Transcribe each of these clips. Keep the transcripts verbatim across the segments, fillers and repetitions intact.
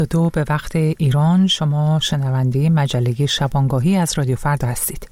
دو به وقت ایران. شما شنونده مجله شبانگاهی از رادیو فردا هستید.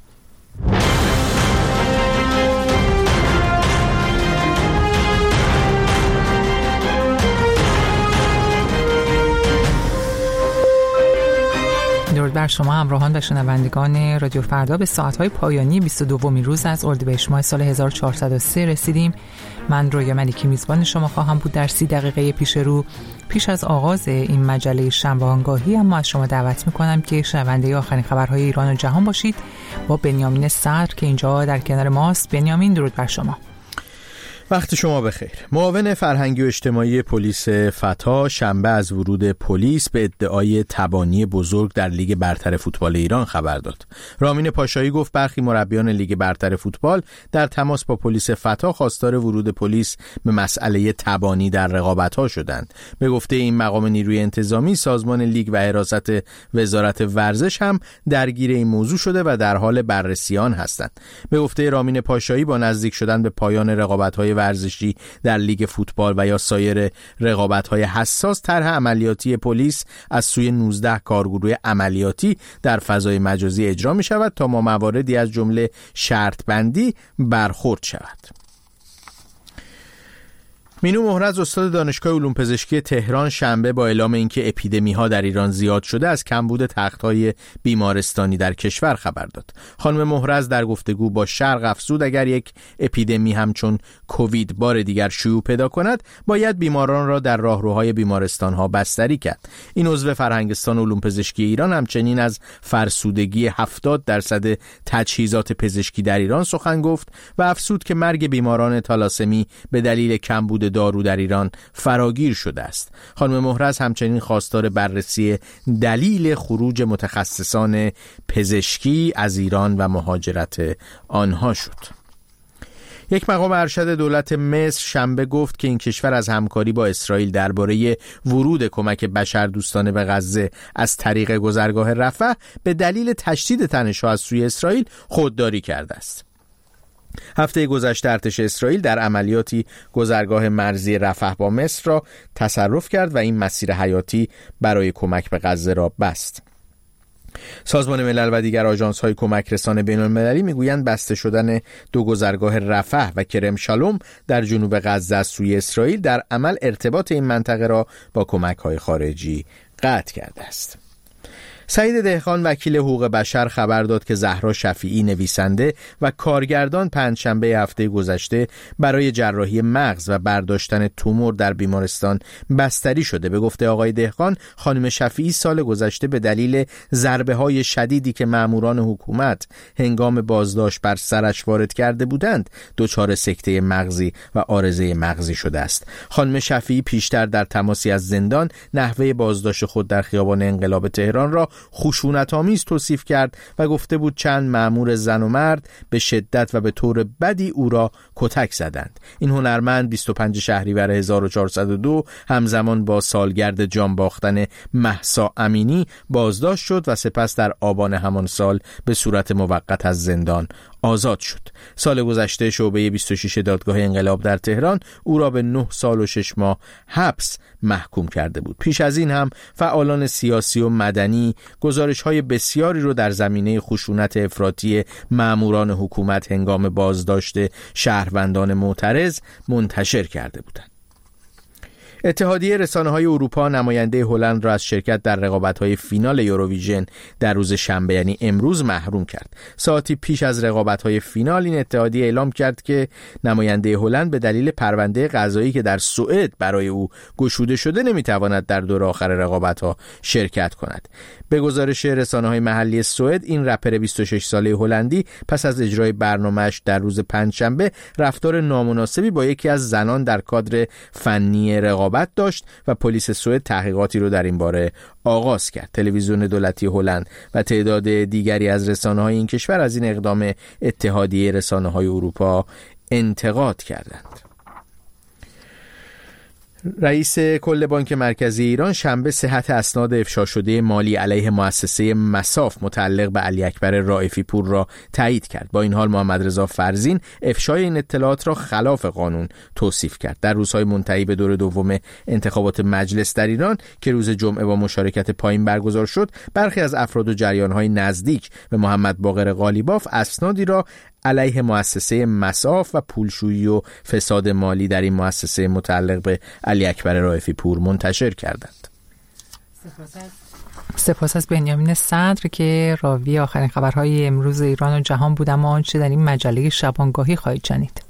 درود بر شما همراهان و شنوندگان رادیو فردا. به ساعت‌های پایانی بیست و دومین روز از اردیبهشت ماه سال هزار و چهارصد و سه رسیدیم. من رویا ملیکی میزبان شما خواهم بود در سی دقیقه پیش رو. پیش از آغاز این مجله شبانگاهی اما از شما دعوت می‌کنم که شنونده آخرین خبرهای ایران و جهان باشید با بنیامین صدر که اینجا در کنار ماست. بنیامین، درود بر شما. وقت شما بخیر. معاون فرهنگی و اجتماعی پلیس فتح شنبه از ورود پلیس به ادعای تبانی بزرگ در لیگ برتر فوتبال ایران خبر داد. رامین پاشایی گفت برخی مربیان لیگ برتر فوتبال در تماس با پلیس فتح خواستار ورود پلیس به مسئله تبانی در رقابت‌ها شدند. به گفته این مقام نیروی انتظامی، سازمان لیگ و حراست وزارت ورزش هم درگیر این موضوع شده و در حال بررسی آن هستند. به گفته رامین پاشایی با نزدیک شدن به پایان رقابت‌های ورزشی در لیگ فوتبال و یا سایر رقابت‌های حساس، طرح عملیاتی پلیس از سوی نوزده کارگروه عملیاتی در فضای مجازی اجرا می‌شود تا با مواردی از جمله شرط بندی برخورد شود. مینو محرز استاد دانشگاه علوم پزشکی تهران شنبه با اعلام اینکه اپیدمی‌ها در ایران زیاد شده از کمبود تخت‌های بیمارستانی در کشور خبر داد. خانم محرز در گفتگو با شرق افزود اگر یک اپیدمی همچون کووید بار دیگر شیوع پیدا کند باید بیماران را در راهروهای بیمارستان‌ها بستری کرد. این عضو فرهنگستان علوم پزشکی ایران همچنین از فرسودگی هفتاد درصد تجهیزات پزشکی در ایران سخن گفت و افزود که مرگ بیماران تالاسمی به دلیل کمبود دارو در ایران فراگیر شده است. خانم محرز همچنین خواستار بررسی دلیل خروج متخصصان پزشکی از ایران و مهاجرت آنها شد. یک مقام ارشد دولت مصر شنبه گفت که این کشور از همکاری با اسرائیل درباره ورود کمک بشردوستانه به غزه از طریق گذرگاه رفح به دلیل تشدید تنش‌ها از سوی اسرائیل خودداری کرده است. هفته گذشته ارتش اسرائیل در عملیاتی گذرگاه مرزی رفح با مصر را تصرف کرد و این مسیر حیاتی برای کمک به غزه را بست. سازمان ملل و دیگر آژانس‌های کمک رسان بین‌المللی میگویند بسته شدن دو گذرگاه رفح و کرم شالوم در جنوب غزه از سوی اسرائیل در عمل ارتباط این منطقه را با کمک‌های خارجی قطع کرده است. سعید دهقان وکیل حقوق بشر خبر داد که زهرا شفیعی نویسنده و کارگردان پنجشنبه هفته گذشته برای جراحی مغز و برداشتن تومور در بیمارستان بستری شده. به گفته آقای دهقان، خانم شفیعی سال گذشته به دلیل ضربه‌های شدیدی که ماموران حکومت هنگام بازداشت بر سرش وارد کرده بودند دچار سکته مغزی و عارضه مغزی شده است. خانم شفیعی پیشتر در تماسی از زندان نحوه بازداشت خود در خیابان انقلاب تهران را خشونت‌آمیز توصیف کرد و گفته بود چند مأمور زن و مرد به شدت و به طور بدی او را کتک زدند. این هنرمند بیست و پنجم شهریور هزار و چهارصد و دو همزمان با سالگرد جان باختن مهسا امینی بازداشت شد و سپس در آبان همان سال به صورت موقت از زندان آزاد شد. سال گذشته شعبه بیست و شش دادگاه انقلاب در تهران او را به نه سال و شش ماه حبس محکوم کرده بود. پیش از این هم فعالان سیاسی و مدنی گزارش‌های بسیاری رو در زمینه خشونت افراطی ماموران حکومت هنگام بازداشت شهروندان معترض منتشر کرده بودند. اتحادیه رسانه‌های اروپا نماینده هلند را از شرکت در رقابت‌های فینال یوروویژن در روز شنبه یعنی امروز محروم کرد. ساعتی پیش از رقابت‌های فینال این اتحادیه اعلام کرد که نماینده هلند به دلیل پرونده قضایی که در سوئد برای او گشوده شده نمی‌تواند در دور آخر رقابت‌ها شرکت کند. به گزارش رسانه‌های محلی سوئد، این رپر بیست و شش ساله هلندی پس از اجرای برنامه‌اش در روز پنجشنبه رفتار نامناسبی با یکی از زنان در کادر فنی رقابت داشت و پلیس سوئد تحقیقاتی رو در این باره آغاز کرد. تلویزیون دولتی هلند و تعداد دیگری از رسانه‌های این کشور از این اقدام اتحادیه رسانه‌های اروپا انتقاد کردند. رئیس کل بانک مرکزی ایران شنبه صحت اسناد افشا شده مالی علیه مؤسسه مساف متعلق به علی اکبر رائفی پور را تایید کرد. با این حال محمد رضا فرزین افشای این اطلاعات را خلاف قانون توصیف کرد. در روزهای منتهی به دور دوم انتخابات مجلس در ایران که روز جمعه با مشارکت پایین برگزار شد، برخی از افراد و جریان‌های نزدیک به محمد باقر قالیباف اسنادی را علیه مؤسسه مساف و پولشویی و فساد مالی در این مؤسسه متعلق به علی اکبر رائفی پور منتشر کردند. سپاس از بنیامین صدر که راوی آخرین خبرهای امروز ایران و جهان بود. اما آنچه در این مجله شبانگاهی خواهید شنید.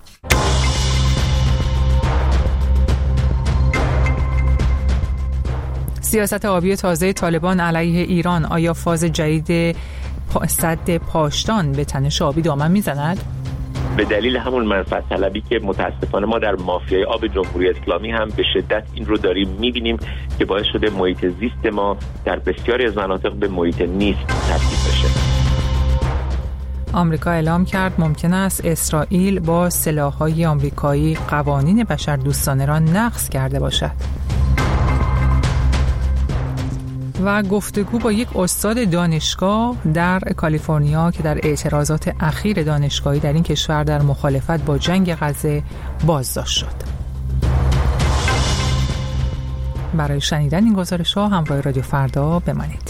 سیاست آبی تازه طالبان علیه ایران، آیا فاز جدید سد پاشتان به تنش آبی دامن میزند؟ به دلیل همون منفعت طلبی که متاسفانه ما در مافیای آب جمهوری اسلامی هم به شدت این رو داریم میبینیم که باعث شده محیط زیست ما در بسیاری از مناطق به محیط نیست تبدیل بشه. آمریکا اعلام کرد ممکن است اسرائیل با سلاح‌های آمریکایی قوانین بشردوستانه را نقض کرده باشد. و گفتگو با یک استاد دانشگاه در کالیفرنیا که در اعتراضات اخیر دانشگاهی در این کشور در مخالفت با جنگ غزه بازداشت شد. برای شنیدن این گزارش‌ها همراه رادیو فردا بمانید.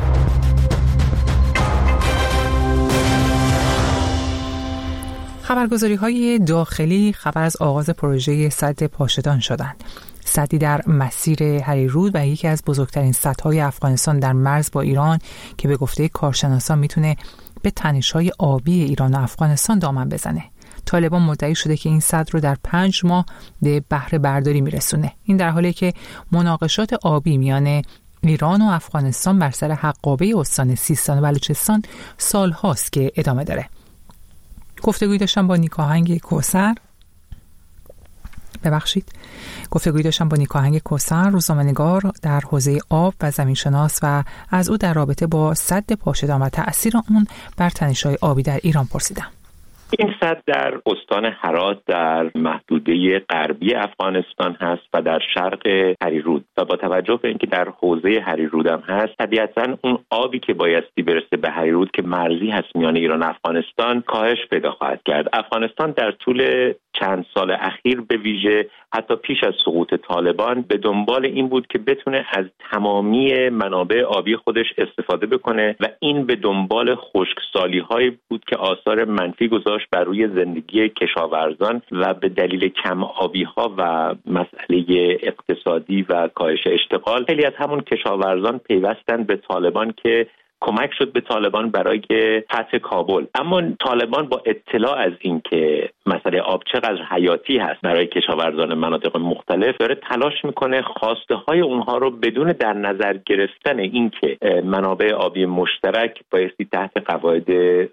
خبرگزاری‌های داخلی خبر از آغاز پروژه سد پاشدان شدند. سدی در مسیر هریرود و یکی از بزرگترین سدهای افغانستان در مرز با ایران که به گفته کارشناسان میتونه به تنش‌های آبی ایران و افغانستان دامن بزنه. طالبان مدعی شده که این سد رو در پنج ماه به بهره برداری میرسونه. این در حالی که مناقشات آبی میان ایران و افغانستان بر سر حقابه استان سیستان و بلوچستان سالهاست که ادامه داره. گفتگویی داشتم با نیکاهنگ کوثر ببخشید گفتگویی داشتم با نیکاهنگ کوثر، روزنامه‌نگار در حوزه آب و زمینشناس، و از او در رابطه با سد پاشدان و تأثیر اون بر تنش‌های آبی در ایران پرسیدم. این سد در استان هرات در محدوده غربی افغانستان هست و در شرق هریرود و با توجه به اینکه در حوزه هریرود هم هست، طبیعتاً اون آبی که بایستی برسه به هریرود که مرزی هست میان ایران و افغانستان کاهش پیدا خواهد کرد. افغانستان در طول چند سال اخیر به ویژه حتی پیش از سقوط طالبان به دنبال این بود که بتونه از تمامی منابع آبی خودش استفاده بکنه و این به دنبال خشکسالی‌هایی بود که آثار منفی گذاشت بر روی زندگی کشاورزان و به دلیل کم آبی‌ها و مسئله اقتصادی و کاهش اشتغال خیلی از همون کشاورزان پیوستن به طالبان که کمک شد به طالبان برای فتح کابل. اما طالبان با اطلاع از این که مسئله آب چقدر حیاتی هست برای کشاورزان مناطق مختلف، داره تلاش میکنه خواسته های اونها رو بدون در نظر گرفتن این که منابع آبی مشترک بایستی تحت قواعد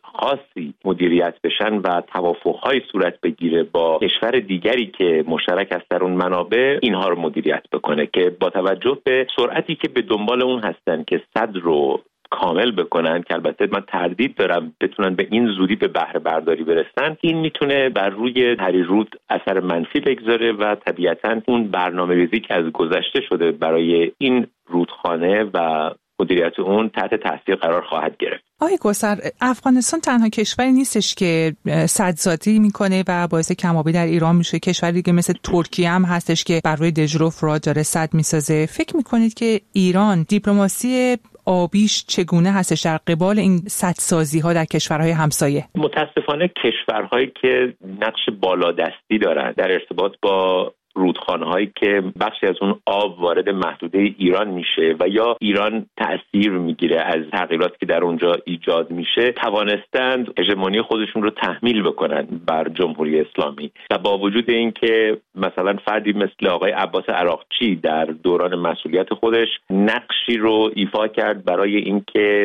خاصی مدیریت بشن و توافق‌های صورت بگیره با کشور دیگری که مشترک است در اون منابع، اینها رو مدیریت بکنه که با توجه به سرعتی که به دنبال اون هستن که صد رو کامل بکنن، که البته من تردید دارم بتونن به این زودی به بهره برداری برسن، این میتونه بر روی هریرود اثر منفی بگذاره و طبیعتاً اون برنامه‌ریزی که از گذشته شده برای این رودخانه و مدیریت اون تحت تاثیر قرار خواهد گرفت. آقای کوثر، افغانستان تنها کشوری نیستش که سدسازی میکنه و باعث کم‌آبی در ایران میشه. کشوری دیگه مثل ترکیه هم هستش که بر روی دژروف را داره سد میسازه. فکر میکنید که ایران دیپلماسی آبیش چگونه هستش در قبال این سدسازی ها در کشورهای همسایه؟ متاسفانه کشورهایی که نقش بالادستی دارن در ارتباط با رودخانه‌هایی که بخشی از اون آب وارد محدوده ایران میشه و یا ایران تأثیر میگیره از تغییراتی که در اونجا ایجاد میشه، توانستند هژمونی خودشون رو تحمیل بکنن بر جمهوری اسلامی و با وجود اینکه مثلا فردی مثل آقای عباس عراقچی در دوران مسئولیت خودش نقشی رو ایفا کرد برای اینکه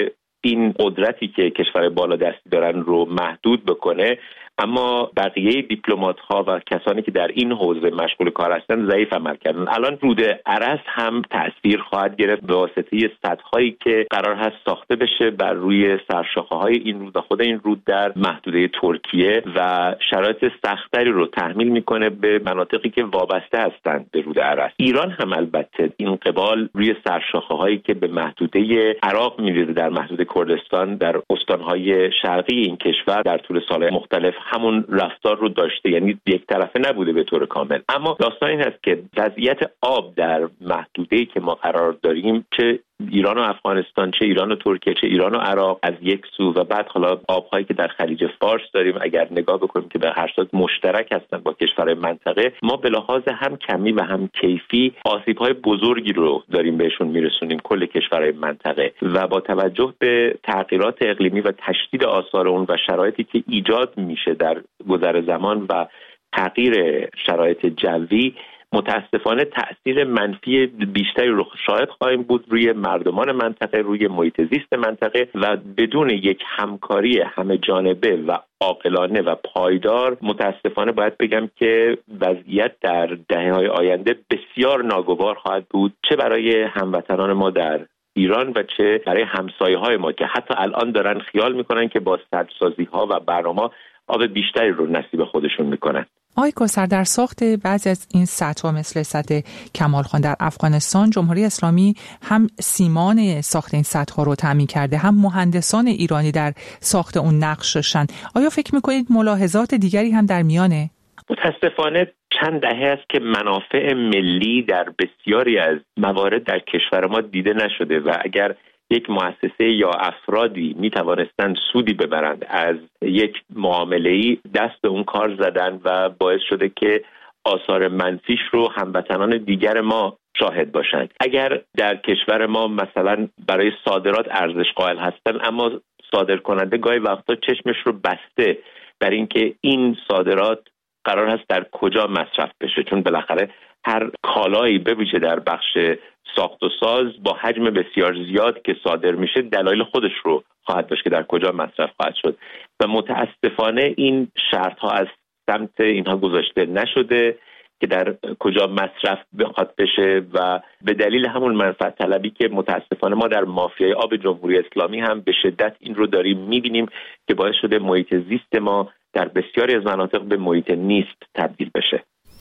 این قدرتی که کشورهای بالادستی دارن رو محدود بکنه، اما بقیه دیپلمات‌ها و کسانی که در این حوزه مشغول کار هستند ضعیف عمل کردن. الان رود ارس هم تأثیر خواهد گرفت به واسطه سدهایی که قرار هست ساخته بشه بر روی سرشاخه‌های این رود و خود این رود در محدوده ترکیه و شرایط سختری رو تحمیل میکنه به مناطقی که وابسته هستند به رود ارس. ایران هم البته این قبال روی سرشاخه‌هایی که به محدوده عراق می‌رسه در محدوده کردستان در استان‌های شرقی این کشور در طول سال‌های مختلف همون رفتار رو داشته، یعنی یک طرفه نبوده به طور کامل. اما داستان این هست که وضعیت آب در محدوده‌ای که ما قرار داریم، چه ایران و افغانستان، چه ایران و ترکیه، چه ایران و عراق از یک سو و بعد حالا آب‌هایی که در خلیج فارس داریم، اگر نگاه بکنیم که به هر صورت مشترک هستن با کشورهای منطقه، ما به لحاظ هم کمی و هم کیفی آسیب‌های بزرگی رو داریم بهشون میرسونیم کل کشورهای منطقه و با توجه به تغییرات اقلیمی و تشدید آثار اون و شرایطی که ایجاد میشه در گذر زمان و تغییر شرایط جوی، متاسفانه تأثیر منفی بیشتری رو شاهد خواهیم بود روی مردمان منطقه، روی محیط زیست منطقه و بدون یک همکاری همه جانبه و عاقلانه و پایدار متاسفانه باید بگم که وضعیت در دهه‌های آینده بسیار ناگوار خواهد بود، چه برای هموطنان ما در ایران و چه برای همسایه‌های ما که حتی الان دارن خیال میکنن که با سدسازی‌ها و برنامه‌ها آب بیشتری رو نصیب خودشون میکنن. آقای کوثر، در ساخت بعضی از این سدها مثل سد کمال خان در افغانستان، جمهوری اسلامی هم سیمان ساخت این سدها رو تامین کرده، هم مهندسان ایرانی در ساخت اون نقششن. آیا فکر میکنید ملاحظات دیگری هم در میانه؟ متاسفانه چند دهه است که منافع ملی در بسیاری از موارد در کشور ما دیده نشده و اگر یک مؤسسه یا افرادی می توانستند سودی ببرند از یک معامله‌ای، دست اون کار زدن و باعث شده که آثار منفیش رو هموطنان دیگر ما شاهد باشند. اگر در کشور ما مثلا برای صادرات ارزش قائل هستند اما صادر کننده گاهی وقتا چشمش رو بسته بر اینکه این صادرات قرار هست در کجا مصرف بشه، چون بالاخره هر کالایی به ویژه در بخش ساخت و ساز با حجم بسیار زیاد که صادر میشه دلایل خودش رو خواهد داشت که در کجا مصرف خواهد شد و متاسفانه این شرط ها از سمت اینها گذاشته نشده که در کجا مصرف بخواد بشه و به دلیل همون منفعت طلبی که متاسفانه ما در مافیای آب جمهوری اسلامی هم به شدت این رو داریم میبینیم که باعث شده محیط زیست ما در بسیاری از مناطق به محیط نیست تبدیل بشه.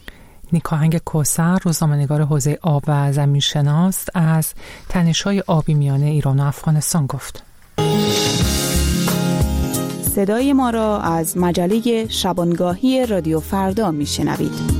نیکاهنگ کوثر، روزنامه‌نگار حوزه آب و زمینشناس، از تنش‌های آبی میان ایران و افغانستان گفت. صدای ما را از مجله شبانگاهی رادیو فردا میشنوید.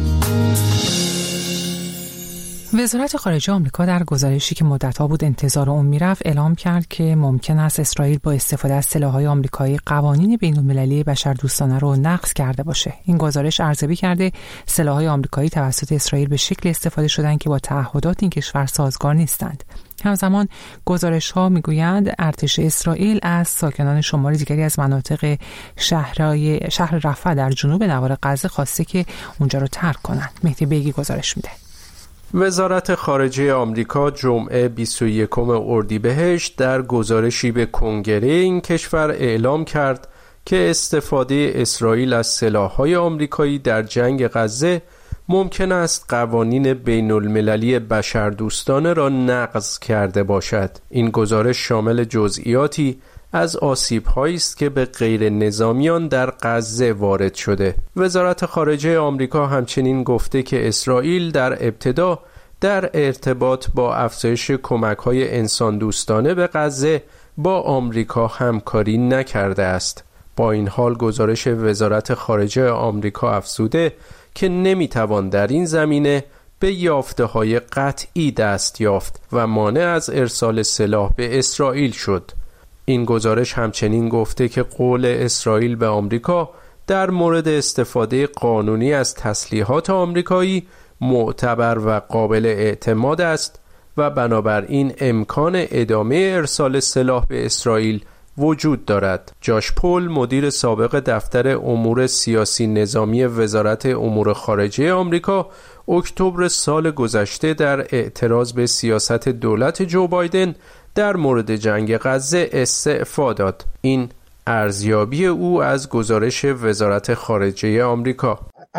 وزارت خارجه آمریکا در گزارشی که مدت‌ها بود انتظار اون میرفت اعلام کرد که ممکن است اسرائیل با استفاده از سلاح‌های آمریکایی قوانین بین‌المللی بشردوستانه رو نقض کرده باشه. این گزارش ارزیابی کرده سلاح‌های آمریکایی توسط اسرائیل به شکلی استفاده شدن که با تعهدات این کشور سازگار نیستند. همزمان گزارش‌ها میگویند ارتش اسرائیل از ساکنان شمال دیگری از مناطق شهرهای شهر رفح در جنوب نوار غزه خواسته که اونجا رو ترک کنند. مهدی بیگی گزارش میده. وزارت خارجه آمریکا جمعه بیست و یکم اردیبهشت در گزارشی به کنگره این کشور اعلام کرد که استفاده اسرائیل از سلاح‌های آمریکایی در جنگ غزه ممکن است قوانین بین المللی بشردوستانه را نقض کرده باشد. این گزارش شامل جزئیاتی از آسیب‌هایی است که به غیر نظامیان در غزه وارد شده. وزارت خارجه آمریکا همچنین گفته که اسرائیل در ابتدا در ارتباط با افزایش کمک‌های انسان دوستانه به غزه با آمریکا همکاری نکرده است. با این حال گزارش وزارت خارجه آمریکا افزوده که نمیتوان در این زمینه به یافته‌های قطعی دست یافت و مانع از ارسال سلاح به اسرائیل شد. این گزارش همچنین گفته که قول اسرائیل به آمریکا در مورد استفاده قانونی از تسلیحات آمریکایی معتبر و قابل اعتماد است و بنابراین امکان ادامه ارسال سلاح به اسرائیل وجود دارد. جاش پول، مدیر سابق دفتر امور سیاسی نظامی وزارت امور خارجه آمریکا، اکتبر سال گذشته در اعتراض به سیاست دولت جو بایدن در مورد جنگ غزه استعفا داد. این ارزیابی او از گزارش وزارت خارجه آمریکا.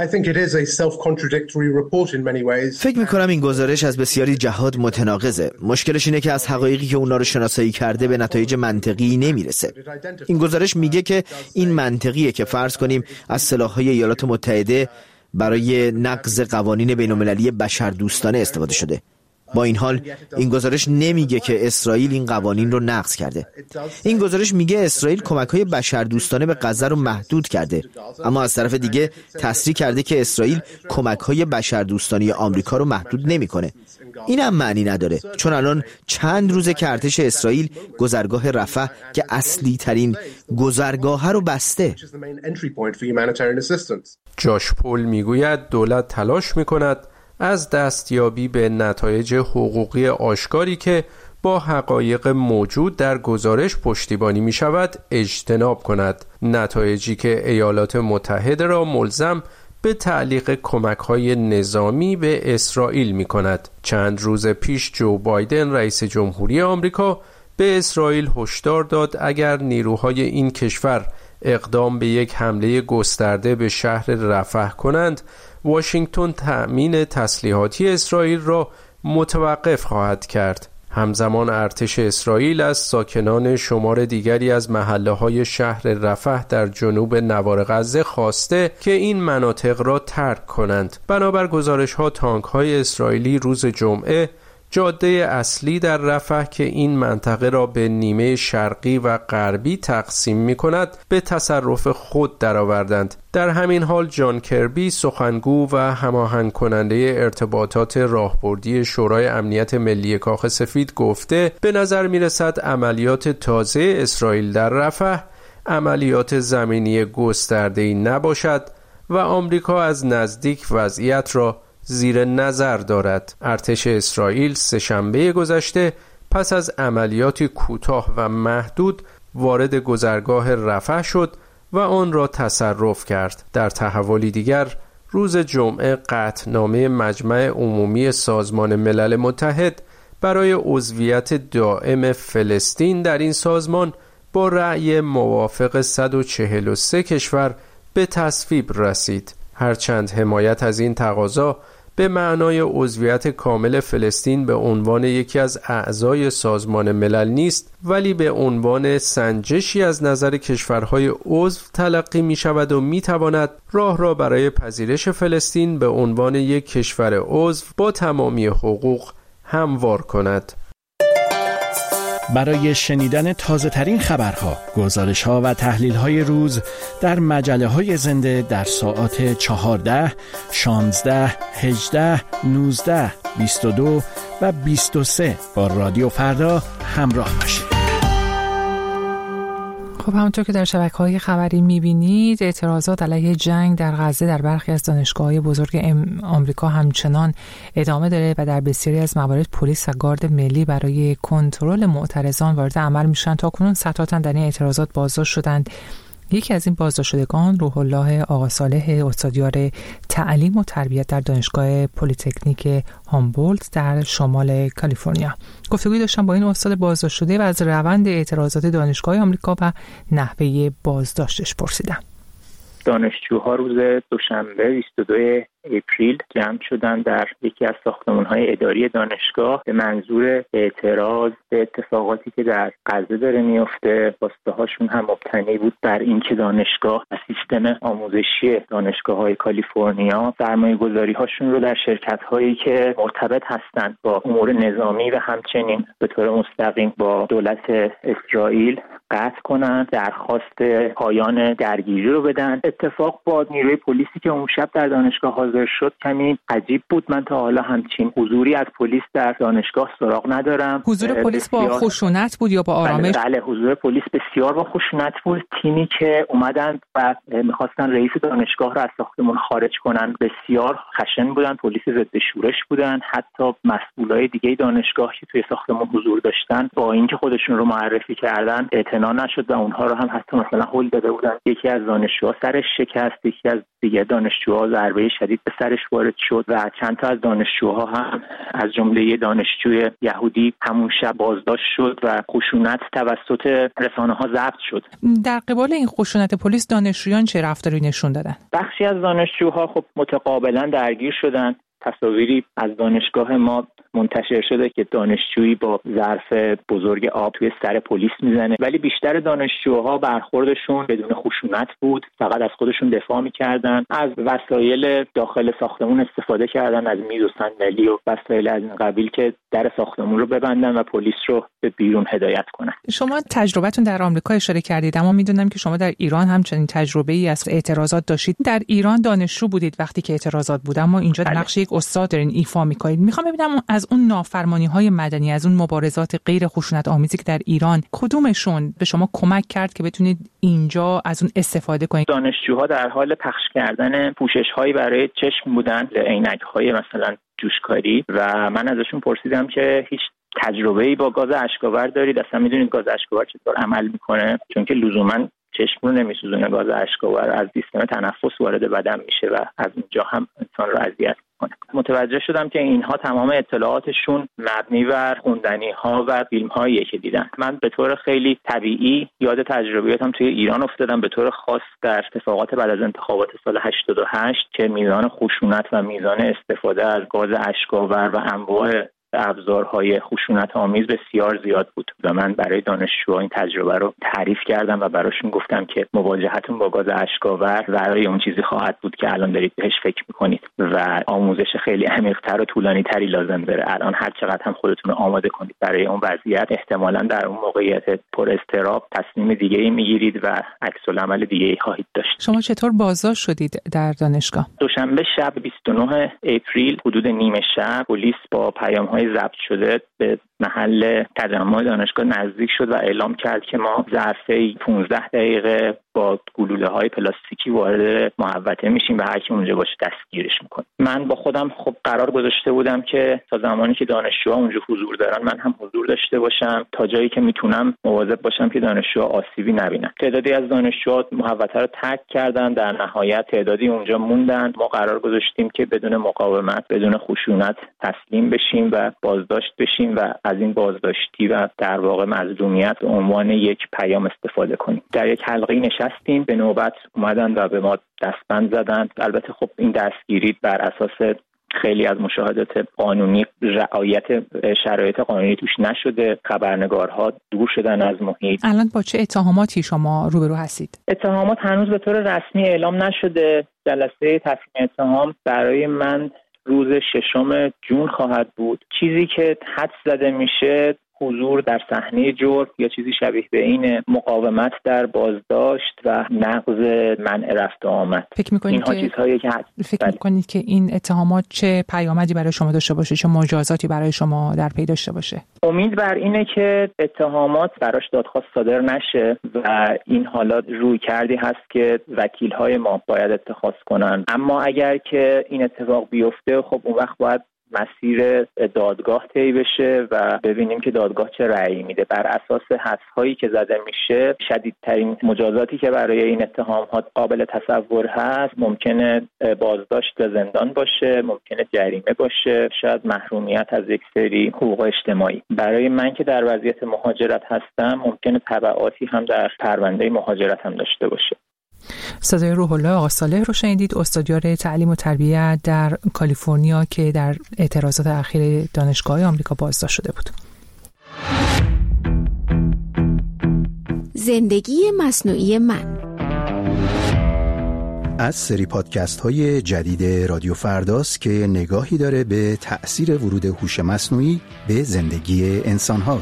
فکر می‌کنم این گزارش از بسیاری جهات متناقضه. مشکلش اینه که از حقایقی که اونا رو شناسایی کرده به نتایج منطقی نمیرسه. این گزارش میگه که این منطقیه که فرض کنیم از سلاح‌های ایالات متحده برای نقض قوانین بین‌المللی بشردوستانه استفاده شده. با این حال این گزارش نمیگه که اسرائیل این قوانین رو نقض کرده. این گزارش میگه اسرائیل کمک‌های بشردوستانه به غزه رو محدود کرده، اما از طرف دیگه تصریح کرده که اسرائیل کمک‌های بشردوستانه آمریکا رو محدود نمی‌کنه. این هم معنی نداره، چون الان چند روزه که ارتش اسرائیل گذرگاه رفح که اصلی ترین گذرگاه رو بسته. جاش پول میگوید دولت تلاش میکند از دستیابی به نتایج حقوقی آشکاری که با حقایق موجود در گزارش پشتیبانی می شود اجتناب کند، نتایجی که ایالات متحده را ملزم به تعلیق کمک‌های نظامی به اسرائیل می کند. چند روز پیش جو بایدن رئیس جمهوری آمریکا به اسرائیل هشدار داد اگر نیروهای این کشور اقدام به یک حمله گسترده به شهر رفح کنند، واشنگتن تأمین تسلیحاتی اسرائیل را متوقف خواهد کرد. همزمان ارتش اسرائیل از ساکنان شمار دیگری از محله‌های شهر رفح در جنوب نوار غزه خواسته که این مناطق را ترک کنند. بنابر گزارش‌ها تانک‌های اسرائیلی روز جمعه جاده اصلی در رفح که این منطقه را به نیمه شرقی و غربی تقسیم می‌کند به تصرف خود درآوردند. در همین حال جان کربی سخنگو و هماهنگ کننده ارتباطات راهبردی شورای امنیت ملی کاخ سفید گفته به نظر می‌رسد عملیات تازه اسرائیل در رفح عملیات زمینی گسترده‌ای نباشد و آمریکا از نزدیک وضعیت را زیر نظر دارد. ارتش اسرائیل سه‌شنبه گذشته پس از عملیاتی کوتاه و محدود وارد گذرگاه رفح شد و آن را تصرف کرد. در تحولی دیگر روز جمعه قطعنامه مجمع عمومی سازمان ملل متحد برای عضویت دائم فلسطین در این سازمان با رأی موافق صد و چهل و سه کشور به تصویب رسید. هرچند حمایت از این تقاضا به معنای عضویت کامل فلسطین به عنوان یکی از اعضای سازمان ملل نیست، ولی به عنوان سنجشی از نظر کشورهای عضو تلقی می شود و می تواند راه را برای پذیرش فلسطین به عنوان یک کشور عضو با تمامی حقوق هموار کند. برای شنیدن تازه ترین خبرها، گزارش ها و تحلیل های روز در مجله های زنده در ساعات چهارده، شانزده، هجده، نوزده، بیست و دو و بیست و سه با رادیو فردا همراه باشید. خب همونطور که در شبکه‌های خبری می‌بینید اعتراضات علیه جنگ در غزه در برخی از دانشگاه‌های بزرگ آمریکا همچنان ادامه داره و در بسیاری از موارد پلیس و گارد ملی برای کنترل معترضان وارد عمل میشن. تاکنون صدها تن در این اعتراضات بازداشت شدند. یکی از این بازداشت شدگان روح الله آقا صالح استادیار تعلیم و تربیت در دانشگاه پلی‌تکنیک هامبولت در شمال کالیفرنیا. گفتگوی داشتم با این استاد بازداشت شده و از روند اعتراضات دانشگاه آمریکا و نحوه بازداشتش پرسیدم. دانشجوها روز دوشنبه بیست و دو اپریل جمع شدن در یکی از ساختمان‌های اداری دانشگاه به منظور اعتراض به اتفاقاتی که در غزه داره میفته. خواسته‌هاشون هم مبتنی بود بر اینکه دانشگاه و سیستم آموزشی دانشگاه‌های کالیفرنیا سرمایه‌گذاری‌هاشون رو در شرکت‌هایی که مرتبط هستند با امور نظامی و همچنین به طور مستقیم با دولت اسرائیل قطع کنند، درخواست پایان درگیری رو بدن. اتفاق با نیروی پلیسی که اون شب در دانشگاه حاضر شد کمی عجیب بود. من تا حالا همچین حضوری از پلیس در دانشگاه سراغ ندارم. حضور پلیس با خشونت بود یا با آرامش؟ بله, بله حضور پلیس بسیار با خشونت بود. تیمی که اومدن و میخواستن رئیس دانشگاه رو از ساختمان خارج کنن بسیار خشن بودن، پلیس ضد شورش بودن. حتی مسئولای دیگه دانشگاه که توی ساختمان حضور داشتن با اینکه خودشون رو معرفی کردن اعتنا نشد و اونها رو هم حتی مثلا هول داده بودن. یکی از دانشجوها سرش شکست، یکی از دیگه دانشجوها ضربه شدید به سرش وارد شد و چند تا از دانشجوها هم از جمله دانشجوی یهودی همون شب بازداشت شد و خشونت توسط رسانه‌ها ضبط شد. در قبال این خشونت پلیس دانشجویان چه رفتاری نشون دادن؟ بخشی از دانشجوها خب متقابلا درگیر شدن. تصاویری از دانشگاه ما منتشر شده که دانشجویی با ظرف بزرگ آب توی سر پلیس میزنه، ولی بیشتر دانشجوها برخوردشون بدون خشونت بود، فقط از خودشون دفاع میکردن، از وسایل داخل ساختمون استفاده کردن، از میز و صندلی و وسایل از این قبیل که در ساختمون رو ببندن و پلیس رو به بیرون هدایت کنن. شما تجربتون در آمریکا اشاره کردید، اما میدونم که شما در ایران هم چنین تجربه‌ای از اعتراضات داشتید. در ایران دانشجو بودید وقتی که اعتراضات بود، اما اینجا در نقش یک استاد دارین ایفا میکنید. میخوام ببینم از اون نافرمانی‌های مدنی، از اون مبارزات غیر خشونت آمیزی که در ایران، کدومشون به شما کمک کرد که بتونید اینجا از اون استفاده کنید؟ دانشجوها در حال پخش کردن پوشش‌هایی برای چشم بودن، عینک‌های مثلا جوشکاری، و من ازشون پرسیدم که هیچ تجربه‌ای با گاز اشک‌آور دارید؟ اصلا میدونید گاز اشک‌آور چطور عمل میکنه؟ چون که لزوما چشم رو نمیسوزونه، گاز اشک‌آور از سیستم تنفس وارد بدن میشه و از اونجا هم انسان رو اذیت میکنه. متوجه شدم که اینها تمام اطلاعاتشون مبنی بر خوندنی‌ها و فیلم‌هایی که دیدن. من به طور خیلی طبیعی یاد تجربیاتم توی ایران افتادم، به طور خاص در اتفاقات بعد از انتخابات سال هشتاد و هشت که میزان خشونت و میزان استفاده از گاز اشک‌آور و انواع ابزارهای خشونت آمیز بسیار زیاد بود و من برای دانشجوها این تجربه رو تعریف کردم و براشون گفتم که مواجهتون با گاز اشک‌آور برای اون چیزی خواهد بود که الان دارید بهش فکر میکنید و آموزش خیلی عمیق‌تر و طولانی تری لازم داره. الان هر چقدر هم خودتون رو آماده کنید برای اون وضعیت، احتمالاً در اون موقعیت پر اضطراب تصمیم دیگه‌ای میگیرید و عکس‌العمل دیگه‌ای خواهید داشت. شما چطور بازداشت شدید در دانشگاه؟ دوشنبه شب بیست و نه اپریل حدود نیمه شب پلیس با پیام‌های ضبط شده به محل تجمع دانشگاه نزدیک شد و اعلام کرد که ما ظرف پانزده دقیقه با گلوله‌های پلاستیکی وارد محوطه میشیم و هر کی اونجا باشه دستگیرش میکنه. من با خودم خب قرار گذاشته بودم که تا زمانی که دانشجوها اونجا حضور دارن من هم حضور داشته باشم، تا جایی که میتونم مواظب باشم که دانشجوها آسیبی نبینن. تعدادی از دانشجوها محوطه رو ترک کردن، در نهایت تعدادی اونجا موندن. ما قرار گذاشتیم که بدون مقاومت، بدون خشونت تسلیم بشیم و بازداشت بشیم و از این بازداشتی و در واقع مظلومیت به عنوان یک پیام استفاده کنیم. در یک حلقه نشستیم، به نوبت اومدن و به ما دستبند زدن. البته خب این دستگیری بر اساس خیلی از مشاهدات قانونی رعایت شرایط قانونی توش نشده، خبرنگارها دور شدن از محیط. الان با چه اتهاماتی شما روبرو هستید؟ اتهامات هنوز به طور رسمی اعلام نشده. جلسه تصمیم اتهام برای من روز ششم جون خواهد بود. چیزی که حدس زده میشه حضور در صحنه جرم یا چیزی شبیه به این، مقاومت در بازداشت و نقض منع رفت و آمد. فکر می‌کنید اینها که چیزهایی که حد... فکر می‌کنید که این اتهامات چه پیامدی برای شما داشته باشه، چه مجازاتی برای شما در پی داشته باشه؟ امید بر اینه که اتهامات براش دادخواست صادر نشه و این حالا روی کردی هست که وکیل‌های ما باید اتخاذ کنن. اما اگر که این اتفاق بیفته، خب اون وقت باید مسیر دادگاه طی بشه و ببینیم که دادگاه چه رأیی میده. بر اساس حدس‌هایی که زده میشه، شدیدترین مجازاتی که برای این اتهامات قابل تصور هست ممکنه بازداشت و زندان باشه، ممکنه جریمه باشه، شاید محرومیت از یک سری حقوق اجتماعی. برای من که در وضعیت مهاجرت هستم ممکنه تبعاتی هم در پرونده مهاجرت هم داشته باشه. صدای روح الله آقا صالح رو شنیدید، استادیار تعلیم و تربیت در کالیفرنیا که در اعتراضات اخیر دانشگاه آمریکا بازداشت شده بود. زندگی مصنوعی من از سری پادکست های جدید رادیو فرداست که نگاهی داره به تأثیر ورود هوش مصنوعی به زندگی انسان ها.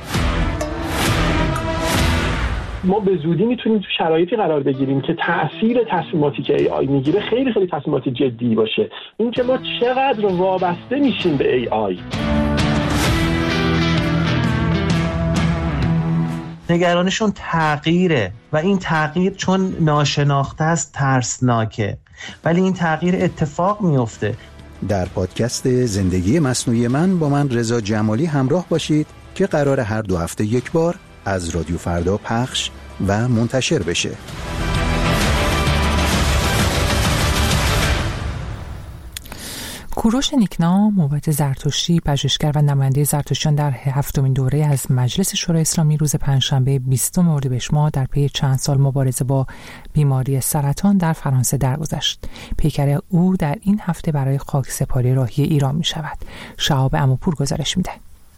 ما به زودی میتونیم تو شرایطی قرار بگیریم که تأثیر تصمیماتی که ای آی میگیره خیلی خیلی تصمیمات جدی باشه. این که ما چقدر وابسته میشیم به ای آی. نگرانشون تغییره و این تغییر چون ناشناخته است ترسناکه، ولی این تغییر اتفاق میفته. در پادکست زندگی مصنوعی من با من رضا جمالی همراه باشید که قرار هر دو هفته یک بار از رادیو فردا پخش و منتشر بشه. کوروش نیکنام، مبت زرتشتی، پژوهشگر و نماینده زرتشتیان در هفتمین دوره از مجلس شورای اسلامی روز پنجشنبه بیستم اردیبهشت ماه در پی چند سال مبارزه با بیماری سرطان در فرانسه درگذشت. پیکر او در این هفته برای خاکسپاری راهی ایران می شود. شهاب عموپور گزارش میده.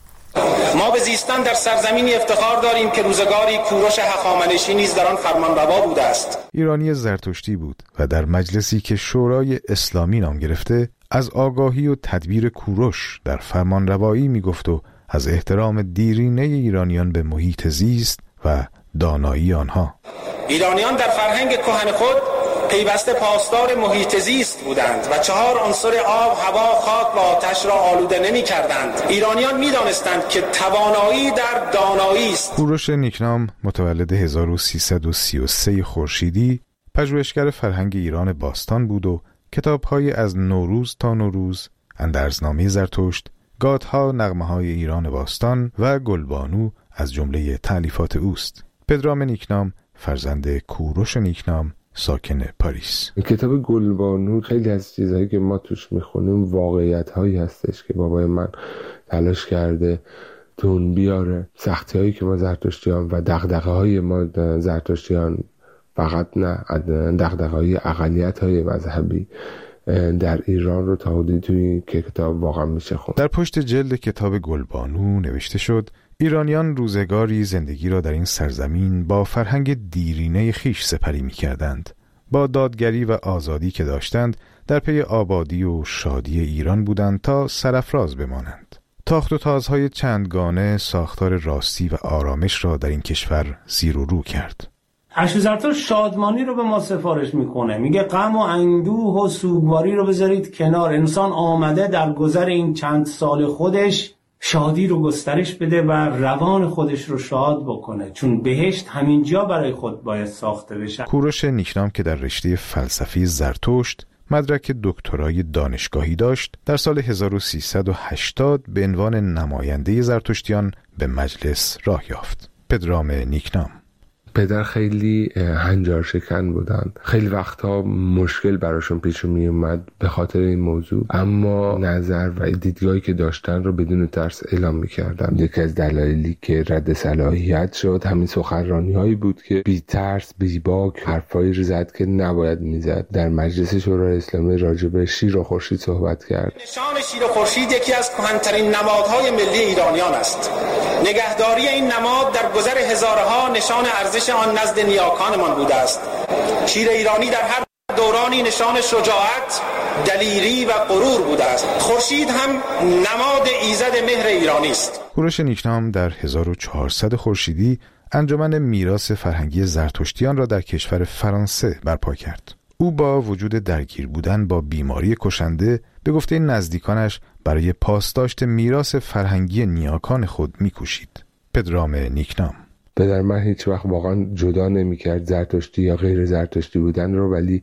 ما به زیستن در سرزمینی افتخار داریم که روزگاری کوروش هخامنشی نیز در آن فرمانروا بوده است. ایرانی زرتشتی بود و در مجلسی که شورای اسلامی نام گرفته از آگاهی و تدبیر کوروش در فرمانروایی میگفت و از احترام دیرینه ایرانیان به محیط زیست و دانایی آنها. ایرانیان در فرهنگ کهن خود پیوسته پاسدار محیط زیست بودند و چهار عنصر آب، هوا، خاک و آتش را آلوده نمی کردند. ایرانیان می دانستند که توانایی در دانایی است. کوروش نیکنام متولد هزار و سیصد و سی و سه خورشیدی، پژوهشگر فرهنگ ایران باستان بود و کتاب‌های از نوروز تا نوروز، اندرزنامه زرتشت، گات‌ها، نغمه‌های ایران باستان و گلبانو از جمله تألیفات اوست. پدرام نیکنام فرزند کوروش نیکنام ساکن پاریس. کتاب گلبانو خیلی از چیزهایی که ما توش میخونیم واقعیت‌هایی هستش که بابای من تلاش کرده تون بیاره. سختی‌هایی که ما زرتشتیان و دغدغه‌های ما زرتشتیان، فقط نه دغدغه‌های اقلیت‌های مذهبی در ایران رو تا حدودی توی کتاب واقعا میشه خوند. در پشت جلد کتاب گلبانو نوشته شد ایرانیان روزگاری زندگی را در این سرزمین با فرهنگ دیرینه خیش سپری می کردند. با دادگری و آزادی که داشتند در پی آبادی و شادی ایران بودند تا سرافراز بمانند. تاخت و تازهای چندگانه ساختار راستی و آرامش را در این کشور زیر و رو کرد. اشوزرتشت شادمانی رو به ما سفارش میکنه، میگه غم و اندوه و سوگواری رو بذارید کنار. انسان آمده در گذر این چند سال خودش شادی رو گسترش بده و روان خودش رو شاد بکنه، چون بهشت همینجا برای خود باید ساخته بشه. کوروش نیکنام که در رشته فلسفی زرتشت مدرک دکترای دانشگاهی داشت، در سال هزار و سیصد و هشتاد به عنوان نماینده زرتشتیان به مجلس راه یافت. پدرام نیکنام: پدر خیلی هنجار شکن بودن، خیلی وقتها مشکل براشون پیش می اومد به خاطر این موضوع، اما نظر و دیدگاهی که داشتن رو بدون ترس اعلام میکردن. یکی از دلایلی که رد صلاحیت شد همین سخنرانی هایی بود که بی ترس بی باک حرفایی رو زد که نباید میزد. در مجلس شورای اسلامی راجع به شیر و خورشید صحبت کرد. نشان شیر و خورشید یکی از کهن‌ترین نمادهای ملی ایرانیان است. نگهداری این نماد در گذر هزارها نشان ارزش آن نزد نیاکانمان بوده است. شیر ایرانی در هر دورانی نشان شجاعت، دلیری و غرور بوده است. خورشید هم نماد ایزد مهر ایرانی است. کوروش نیکنام در هزار و چهارصد خورشیدی انجمن میراث فرهنگی زرتشتیان را در کشور فرانسه برپا کرد. او با وجود درگیر بودن با بیماری کشنده به گفته نزدیکانش برای پاسداشت میراث فرهنگی نیاکان خود می‌کوشید. پدرام نیکنام: پدر من هیچ وقت واقعا جدا نمی‌کرد زرتشتی یا غیر زرتشتی بودن رو، ولی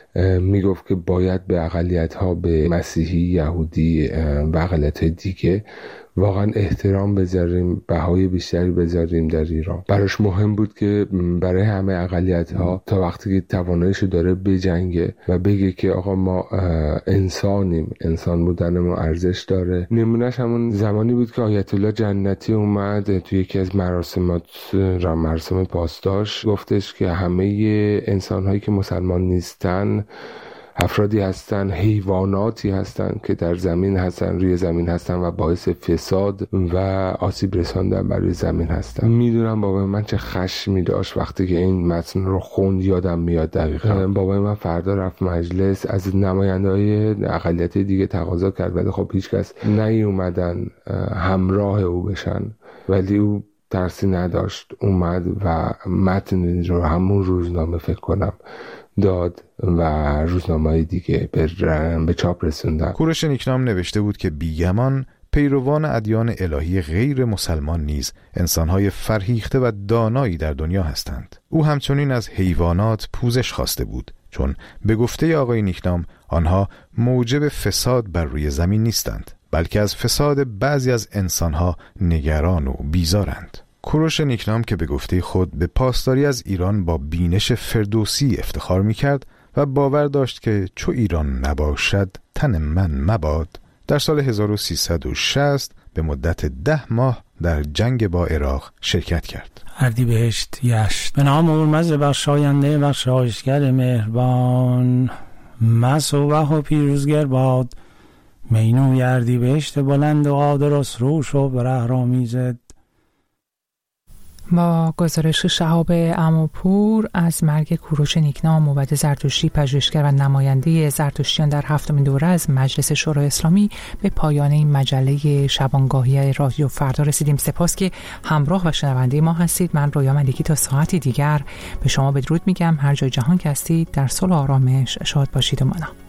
میگفت که باید به اقلیت‌ها، به مسیحی، یهودی و اقلیت‌های دیگه واقعا احترام بذاریم، بهای بیشتری بذاریم در ایران. براش مهم بود که برای همه اقلیت‌ها تا وقتی که تواناییشو داره بجنگه و بگه که آقا ما انسانیم، انسان بودن ما ارزش داره. نمونهش همون زمانی بود که آیت الله جنتی اومد توی یکی از مراسمات را مراسم پاسداشت گفتش که همه انسان‌هایی که مسلمان نیستن افرادی هستن، حیواناتی هستن که در زمین هستن، روی زمین هستن و باعث فساد و آسیب رساندن برای زمین هستن. میدونم بابای من چه خشمی داشت وقتی که این متن رو خوند، یادم میاد دقیقا. بابای من فردا رفت مجلس، از نماینده‌های اقلیت دیگه تقاضا کرد، ولی خب هیچ کس نیومدن همراه او بشن، ولی او ترسی نداشت، اومد و متن رو همون روزنامه فکر کنم داد و روزنامه‌های دیگه به چاپ رسوندن. کوروش نیکنام نوشته بود که بیگمان پیروان ادیان الهی غیر مسلمان نیز انسان‌های فرهیخته و دانایی در دنیا هستند. او همچنین از حیوانات پوزش خواسته بود، چون به گفته آقای نیکنام آنها موجب فساد بر روی زمین نیستند، بلکه از فساد بعضی از انسان‌ها نگران و بیزارند. کوروش نیکنام که به گفته خود به پاسداری از ایران با بینش فردوسی افتخار می‌کرد و باور داشت که چو ایران نباشد تن من مباد، در سال هزار و سیصد و شصت به مدت ده ماه در جنگ با عراق شرکت کرد. اردیبهشت یشت. به نام اورمز بخشاینده بخشایشگر مهربان، مسوبه و پیروزگر باد، مینوی اردیبهشت بلند و آدرس روش و برهرامیزد. با گزارش شهاب عموپور از مرگ کوروش نیکنام موبد زرتشتی، پژوهشگر و نماینده زرتشتیان در هفتمین دوره از مجلس شورای اسلامی، به پایان این مجله شبانگاهی رادیو فردا رسیدیم. سپاس که همراه و شنونده ما هستید. من رویا ملکی تا ساعتی دیگر به شما بدرود میگم. هر جای جهان که هستید در صلح و آرامش شاد باشید و مانا.